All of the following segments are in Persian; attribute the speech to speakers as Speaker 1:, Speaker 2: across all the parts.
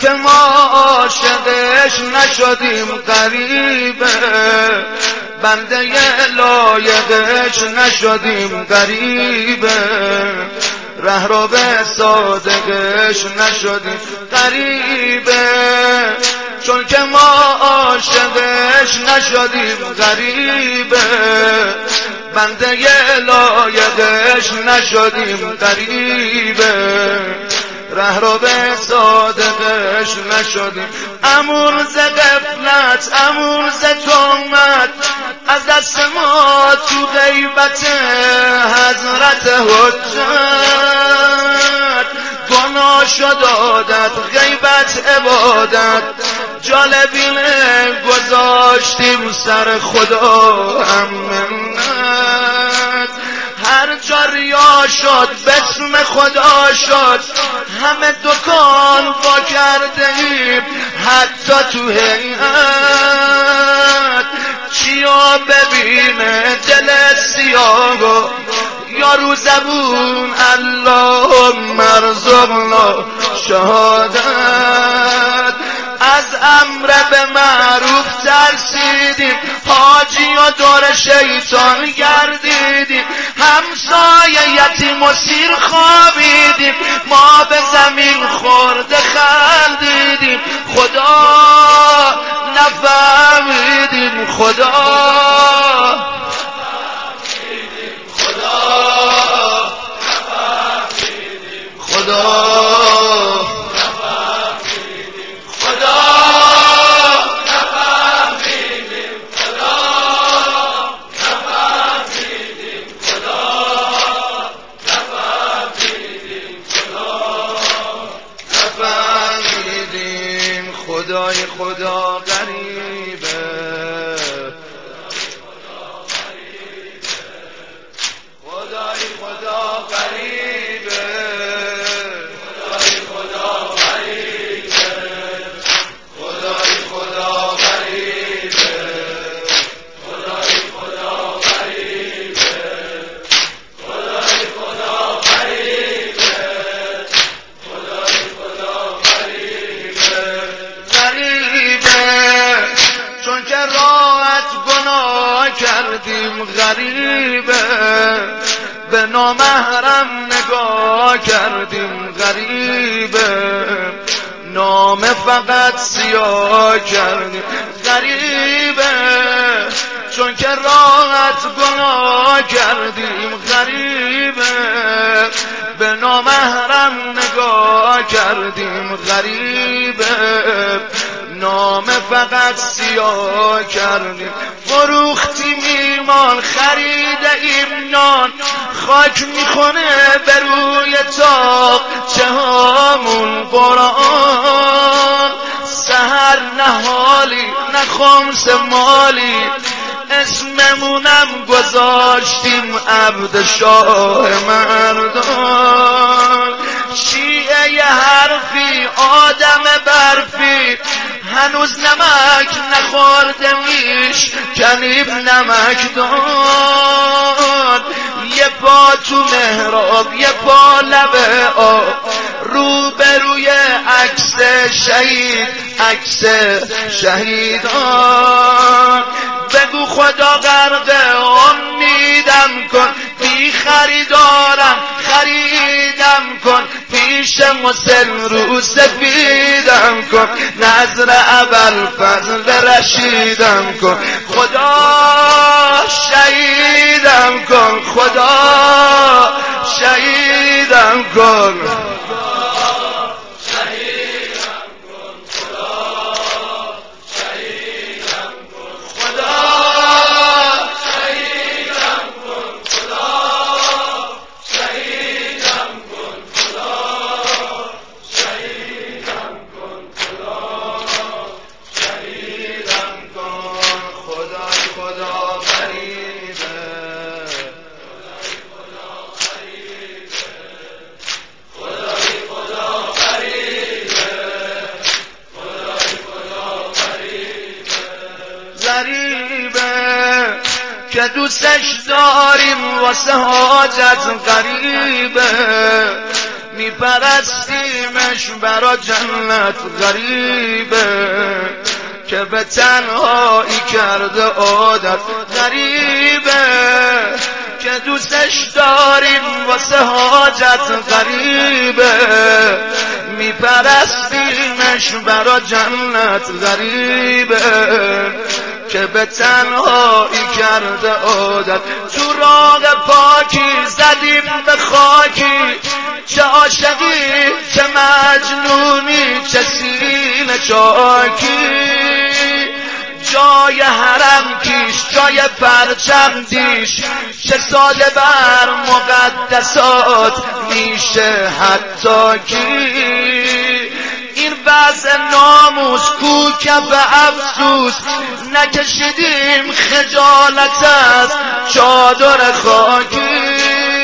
Speaker 1: که ما عاشقش نشدیم غریبه، بنده لایقش نشدیم غریبه، رهرو به صادقش نشدیم غریبه، چون که ما عاشقش نشدیم غریبه، بنده لایقش نشدیم غریبه، رهرو به صادقش نشدیم. امون ز غفلت امون ز تهمت از دست ما تو غیبت حضرت حجت، گناه شد عادت غیبت عبادت، جالبینه گذاشتیم سر خدا هم منت، هر جا ریا شد بسم خدا شد، همه دکان با کرده ایم حتی تو هیئت، چیا ببینه دل سیاه یا رو زبون اللهم ارزقنا شهادت، از امر به معروف ترسیدیم، حاجی و دور شیطان گردیدیم، همسایه یتیم و سیر خوابیدیم، ما به زمین خورده خندیدیم، خدا نفهمیدیم، خدا خدای خدا غریبه، خدای خدا غریبه، خدای خدا غریبه، خدای خدا غریبه، خدای خدا غریبه، خدای خدا غریبه، خدای خدا غریبه، چون که راحت گناه کردیم غریبه، به نامحرم نگاه کردیم غریبه، نام فقط سیاه کردیم غریبه، چون که راحت گناه کردیم غریبه، به نامحرم نگاه کردیم غریبه، نام فقط سیاه کردیم، فروختیم ایمان خریده ایم نان، خاک میخونه به روی تاق چهامون قرآن، سحر نهالی نه خمس مالی، اسممونم گذاشتیم عبد شاه مردان، شیعه ی حرفی آدم برفی، هنوز نمک نخورده میش کنیب نمکدان، یه پا تو محراب یه پا لب آب، رو به روی عکس شهید عکس شهیدان، بگو خدا غرق امیدم کن، بی خریدارم خریدم کن، پیش مسلم رو سفیدم کن، نظر ابوالفضل رشیدم کن، خدا شهیدم کن، خدا شهیدم کن، که دوستش داریم واسه حاجت غریبه، میپرستیمش برا جنت غریبه که به تنهایی کرده عادت غریبه که دوستش داریم واسه حاجت غریبه میپرستیمش برا جنت غریبه که به تنهایی کرده عادت تو راه پاکی زدیم به خاکی چه عاشقی چه مجنونی چه سینه چاکی جای حرم کیش جای پرچم دیش چه ساده بر مقدسات میشه حتی کی این وضع ناموس کو کف افسوس نکشیدیم خجالت از چادر خاکی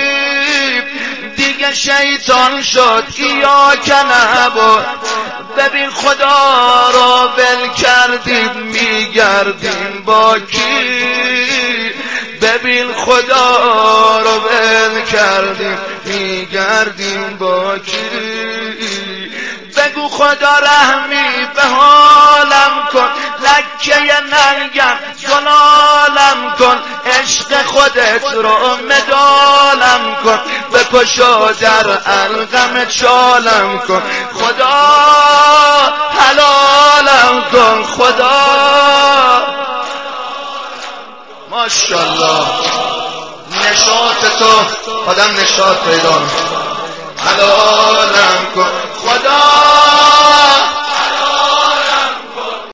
Speaker 1: دیگه شیطان شد یا کنبود ببین خدا رو ول کردیم میگردیم با کی ببین خدا رو ول کردیم میگردیم با کی بگو خدا رحمی به حالم کن لکه ننگم زلالم کن عشق خودت رو مدالم کن بکشا در الغم چالم کن خدا حلالم کن خدا ماشاءالله نشاط تو آدم نشاط پیدا حلالم کن خدا